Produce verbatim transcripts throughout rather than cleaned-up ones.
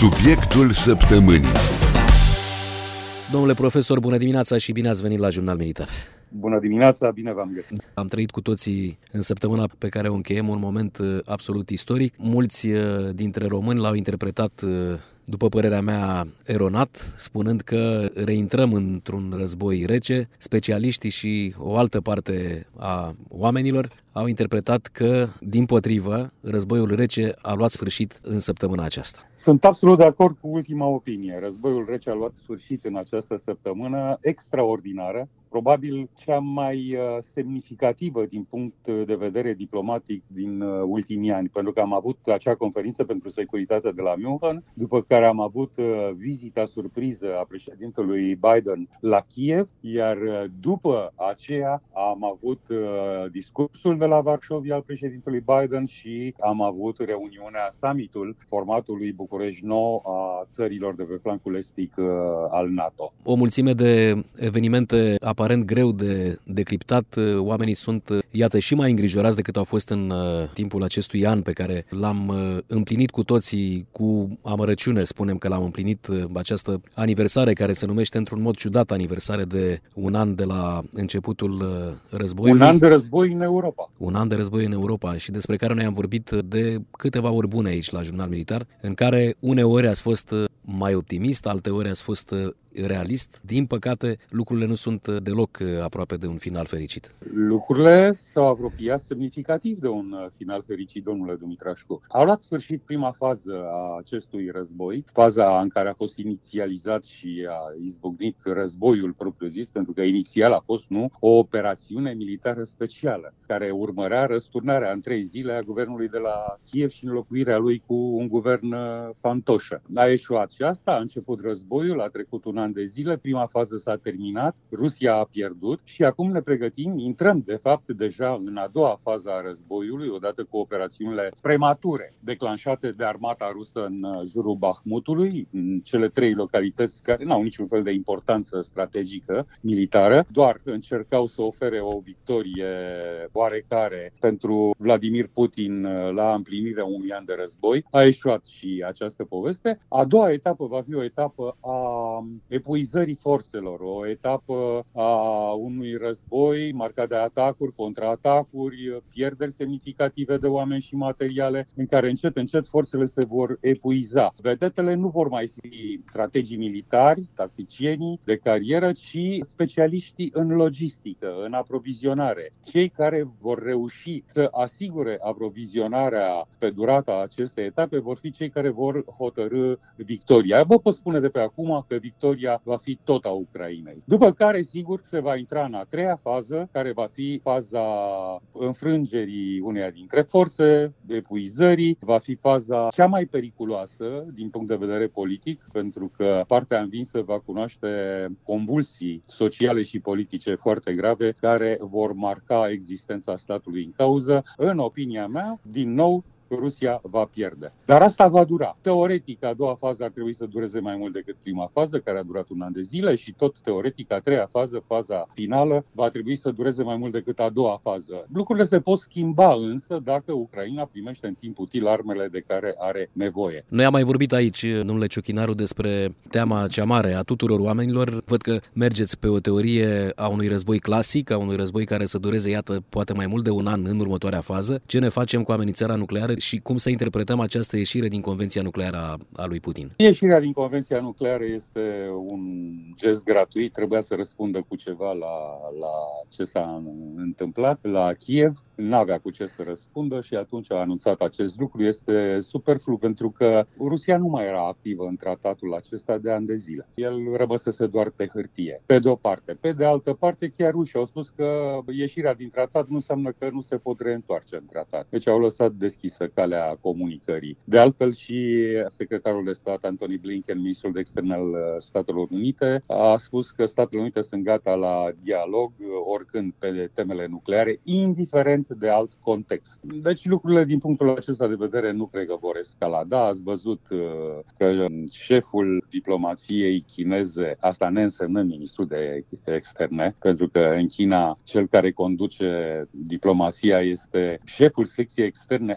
Subiectul săptămânii. Domnule profesor, bună dimineața și bine ați venit la Jurnal Militar. Bună dimineața, bine v-am găsit. Am trăit cu toții în săptămâna pe care o încheiem un moment absolut istoric. Mulți dintre români l-au interpretat, după părerea mea, eronat, spunând că reintrăm într-un război rece. Specialiștii și o altă parte a oamenilor au interpretat că, dimpotrivă, războiul rece a luat sfârșit în săptămâna aceasta. Sunt absolut de acord cu ultima opinie. Războiul rece a luat sfârșit în această săptămână extraordinară, probabil cea mai semnificativă din punct de vedere diplomatic din ultimii ani, pentru că am avut acea conferință pentru securitate de la München, după care am avut vizita surpriză a președintelui Biden la Kiev, iar după aceea am avut discursul de la Varșovia al președintelui Biden și am avut reuniunea, summitul formatului București nou a țărilor de pe flancul estic al NATO. O mulțime de evenimente aparent greu de decriptat. Oamenii sunt, iată, și mai îngrijorați decât au fost în timpul acestui an pe care l-am împlinit cu toții cu amărăciune. Spunem că l-am împlinit, această aniversare care se numește într-un mod ciudat aniversare de un an de la începutul războiului. Un an de război în Europa. Un an de război în Europa și despre care noi am vorbit de câteva ori bune aici la Jurnal Militar, în care uneori ați fost mai optimist, alteori ați fost realist. Din păcate, lucrurile nu sunt deloc aproape de un final fericit. Lucrurile s-au apropiat semnificativ de un final fericit, domnule Dumitrașcu. Au luat sfârșit prima fază a acestui război, faza în care a fost inițializat și a izbucnit războiul propriu-zis, pentru că inițial a fost, nu, o operațiune militară specială, care urmărea răsturnarea în trei zile a guvernului de la Kiev și înlocuirea lui cu un guvern fantoșă. A eșuat și asta, a început războiul, a trecut un an de zile, prima fază s-a terminat, Rusia a pierdut și acum ne pregătim, intrăm de fapt deja în a doua fază a războiului, odată cu operațiunile premature declanșate de armata rusă în jurul Bahmutului, în cele trei localități care n-au niciun fel de importanță strategică, militară, doar încercau să ofere o victorie oarecare pentru Vladimir Putin la împlinirea unui an de război. A eșuat și această poveste. A doua etapă va fi o etapă a epuizării forțelor, o etapă a unui război marcat de atacuri, contraatacuri, pierderi semnificative de oameni și materiale, în care încet, încet forțele se vor epuiza. Vedetele nu vor mai fi strategii militari, tacticienii de carieră, ci specialiștii în logistică, în aprovizionare. Cei care vor reuși să asigure aprovizionarea pe durata acestei etape vor fi cei care vor hotărî victoria. Vă pot spune de pe acum că victoria va fi tot a Ucrainei. După care, sigur, se va intra în a treia fază, care va fi faza înfrângerii uneia dintre forțe, epuizării, va fi faza cea mai periculoasă din punct de vedere politic, pentru că partea învinsă va cunoaște convulsii sociale și politice foarte grave, care vor marca existența statului în cauză. În opinia mea, din nou, Rusia va pierde. Dar asta va dura. Teoretic, a doua fază ar trebui să dureze mai mult decât prima fază, care a durat un an de zile, și tot teoretic, a treia fază, faza finală, va trebui să dureze mai mult decât a doua fază. Lucrurile se pot schimba însă dacă Ucraina primește în timp util armele de care are nevoie. Noi am mai vorbit aici, domnule Ciuchinaru, despre teama cea mare a tuturor oamenilor. Văd că mergeți pe o teorie a unui război clasic, a unui război care să dureze, iată, poate mai mult de un an în următoarea fază. Ce ne facem cu amenințarea nucleară și cum să interpretăm această ieșire din Convenția Nucleară a, a lui Putin? Ieșirea din Convenția Nucleară este un gest gratuit, trebuia să răspundă cu ceva la, la ce s-a întâmplat la Kiev, n-avea cu ce să răspundă și atunci a anunțat acest lucru. Este superflu pentru că Rusia nu mai era activă în tratatul acesta de ani de zile. El rămăsese doar pe hârtie, pe de o parte. Pe de altă parte, chiar rușii au spus că ieșirea din tratat nu înseamnă că nu se pot reîntoarce în tratat. Deci au lăsat deschisă calea comunicării. De altfel, și secretarul de stat Antony Blinken, ministrul de externe al Statelor Unite, a spus că Statele Unite sunt gata la dialog oricând pe temele nucleare, indiferent de alt context. Deci lucrurile din punctul acesta de vedere nu cred că vor escalada. Ați văzut că șeful diplomației chineze, asta neînsemnând ministrul de externe, pentru că în China cel care conduce diplomația este șeful secției externe a partidului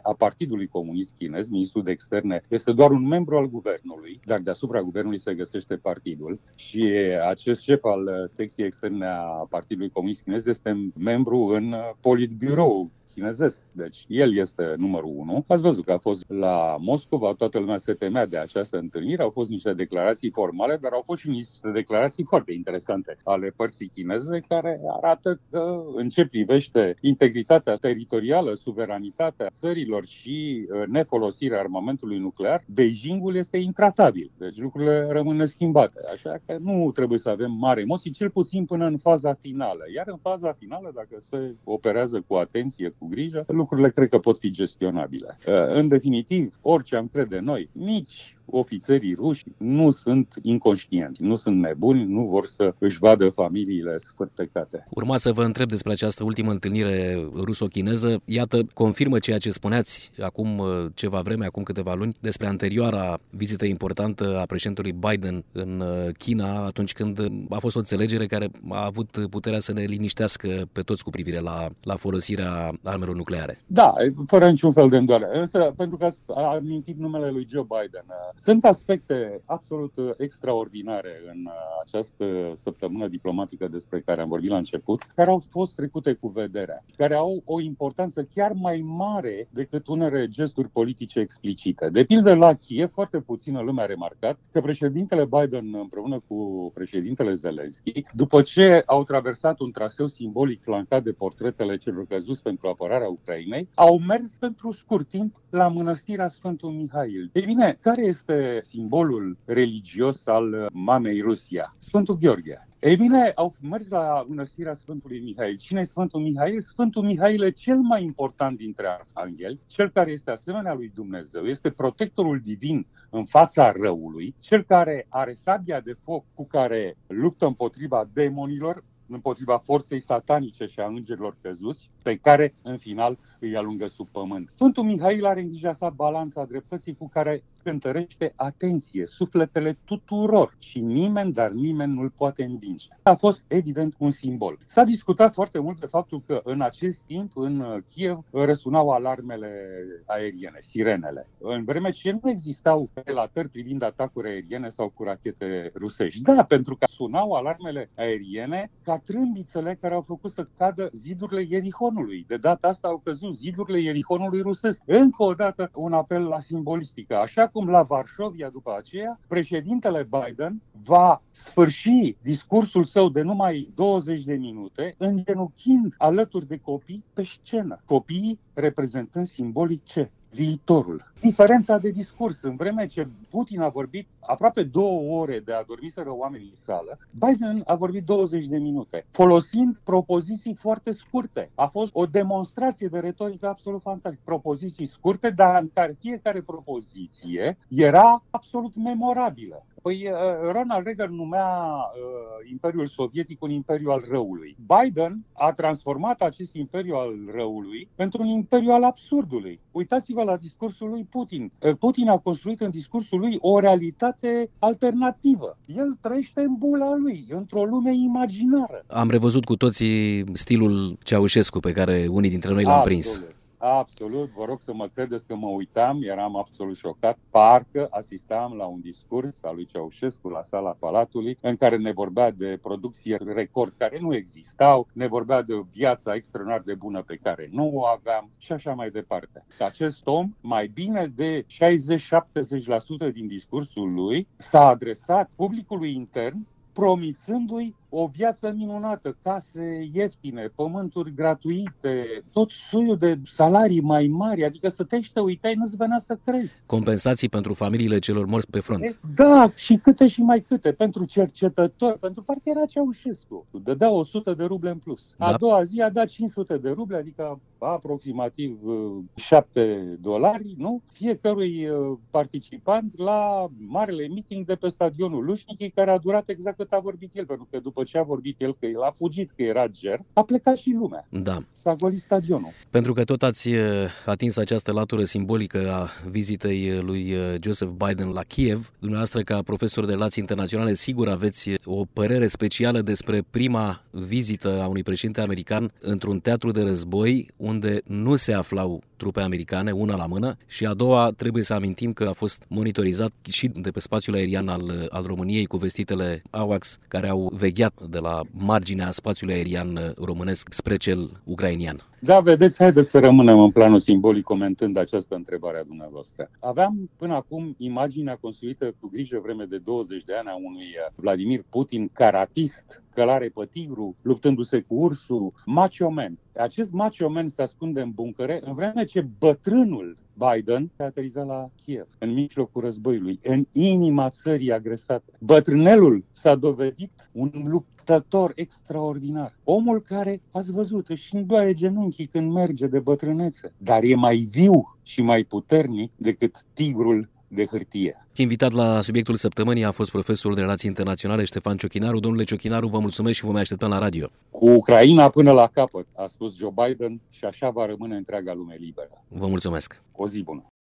Partidului Comunist Chinez, ministrul de externe este doar un membru al guvernului, dar deasupra guvernului se găsește partidul și acest șef al secției externe a Partidului Comunist Chinez este membru în politbirou chinezesc. Deci el este numărul unu. Ați văzut că a fost la Moscova, toată lumea se temea de această întâlnire, au fost niște declarații formale, dar au fost și niște declarații foarte interesante ale părții chineze care arată că în ce privește integritatea teritorială, suveranitatea țărilor și nefolosirea armamentului nuclear, Beijingul este intratabil. Deci lucrurile rămân neschimbate. Așa că nu trebuie să avem mari emoții, cel puțin până în faza finală. Iar în faza finală, dacă se operează cu atenție, cu grijă, lucrurile cred că pot fi gestionabile. În definitiv, orice am crede noi, nici ofițerii ruși nu sunt inconștienți, nu sunt nebuni, nu vor să își vadă familiile sfârtecate. Urma să vă întreb despre această ultimă întâlnire ruso-chineză. Iată, confirmă ceea ce spuneați acum ceva vreme, acum câteva luni, despre anterioara vizită importantă a președintelui Biden în China, atunci când a fost o înțelegere care a avut puterea să ne liniștească pe toți cu privire la, la folosirea armelor nucleare. Da, fără niciun fel de îndoială. Însă, pentru că a amintit numele lui Joe Biden, sunt aspecte absolut extraordinare în această săptămână diplomatică despre care am vorbit la început, care au fost trecute cu vederea, care au o importanță chiar mai mare decât unele gesturi politice explicite. De pildă, la Kiev, foarte puțină lume a remarcat că președintele Biden împreună cu președintele Zelensky, după ce au traversat un traseu simbolic flancat de portretele celor căzuți pentru apărarea Ucrainei, au mers pentru scurt timp la mănăstirea Sfântul Mihail. Ei bine, care este simbolul religios al mamei Rusia? Sfântul Gheorghe. Ei bine, au mers la mănăstirea Sfântului Mihail. Cine e Sfântul Mihail? Sfântul Mihail e cel mai important dintre arhangheli, cel care este asemenea lui Dumnezeu, este protectorul divin în fața răului, cel care are sabia de foc cu care luptă împotriva demonilor, împotriva forței satanice și a îngerilor căzuți, pe care, în final, îi alungă sub pământ. Sfântul Mihail are în grija sa balanța dreptății cu care cântărește, atenție, sufletele tuturor și nimeni, dar nimeni nu-l poate învinge. A fost, evident, un simbol. S-a discutat foarte mult de faptul că în acest timp, în Kiev, răsunau alarmele aeriene, sirenele. În vreme ce nu existau relatări privind atacuri aeriene sau cu rachete rusești. Da, pentru că sunau alarmele aeriene ca trâmbițele care au făcut să cadă zidurile Ierihonului. De data asta au căzut zidurile Ierihonului rusesc. Încă o dată un apel la simbolistică. Așa cum la Varșovia după aceea, președintele Biden va sfârși discursul său de numai douăzeci de minute îngenunchind alături de copii pe scenă. Copiii reprezentând simbolic ce? Viitorul. Diferența de discurs. În vreme ce Putin a vorbit aproape două ore de adormiseră oamenii în sală, Biden a vorbit douăzeci de minute, folosind propoziții foarte scurte. A fost o demonstrație de retorică absolut fantastică. Propoziții scurte, dar în care fiecare propoziție era absolut memorabilă. Păi Ronald Reagan numea uh, Imperiul Sovietic un imperiu al răului. Biden a transformat acest imperiu al răului într-un imperiu al absurdului. Uitați-vă la discursul lui Putin. Putin a construit în discursul lui o realitate alternativă. El trăiește în bula lui, într-o lume imaginară. Am revăzut cu toții stilul Ceaușescu pe care unii dintre noi l-am Absolut. prins. Absolut, vă rog să mă credeți că mă uitam, eram absolut șocat, parcă asistam la un discurs al lui Ceaușescu la sala Palatului, în care ne vorbea de producție record care nu existau, ne vorbea de viața extraordinar de bună pe care nu o aveam și așa mai departe. Acest om, mai bine de șaizeci-șaptezeci la sută din discursul lui, s-a adresat publicului intern, promițându-i o viață minunată, case ieftine, pământuri gratuite, tot soiul de salarii mai mari, adică să te te uitai, nu-ți venea să crezi. Compensații pentru familiile celor morți pe front. Da, și câte și mai câte, pentru cercetători, pentru parcă era Ceaușescu. Dădea o sută de ruble în plus. A Da. doua zi a dat cinci sute de ruble, adică aproximativ șapte dolari, nu? Fiecărui participant la marele meeting de pe stadionul Lușnichi, care a durat exact cât a vorbit el, pentru că după după ce a vorbit el că el a fugit, că era ger, a plecat și lumea. Da. S-a golit stadionul. Pentru că tot ați atins această latură simbolică a vizitei lui Joseph Biden la Kiev, dumneavoastră ca profesor de relații internaționale, sigur aveți o părere specială despre prima vizită a unui președinte american într-un teatru de război unde nu se aflau trupe americane, una la mână, și a doua trebuie să amintim că a fost monitorizat și de pe spațiul aerian al, al României cu vestitele AWACS care au vegheat de la marginea spațiului aerian românesc spre cel ucrainian. Da, vedeți, haideți să rămânem în planul simbolic comentând această întrebare a dumneavoastră. Aveam până acum imaginea construită cu grijă vreme de douăzeci de ani a unui Vladimir Putin karatist, călare pe tigru, luptându-se cu ursul, macho man. Acest macho man se ascunde în buncăre, în vreme ce bătrânul Biden a aterizat la Kiev, în mijlocul războiului, în inima țării agresate. Bătrânelul s-a dovedit un luptător extraordinar. Omul care, ați văzut, își îndoaie genunchii când merge de bătrânețe, dar e mai viu și mai puternic decât tigrul de hârtie. Invitat la subiectul săptămânii a fost profesorul de relații internaționale Ștefan Ciochinaru. Domnule Ciochinaru, vă mulțumesc și vă mai așteptăm la radio. Cu Ucraina până la capăt, a spus Joe Biden, și așa va rămâne întreaga lume liberă. Vă mulțumesc. O zi bună.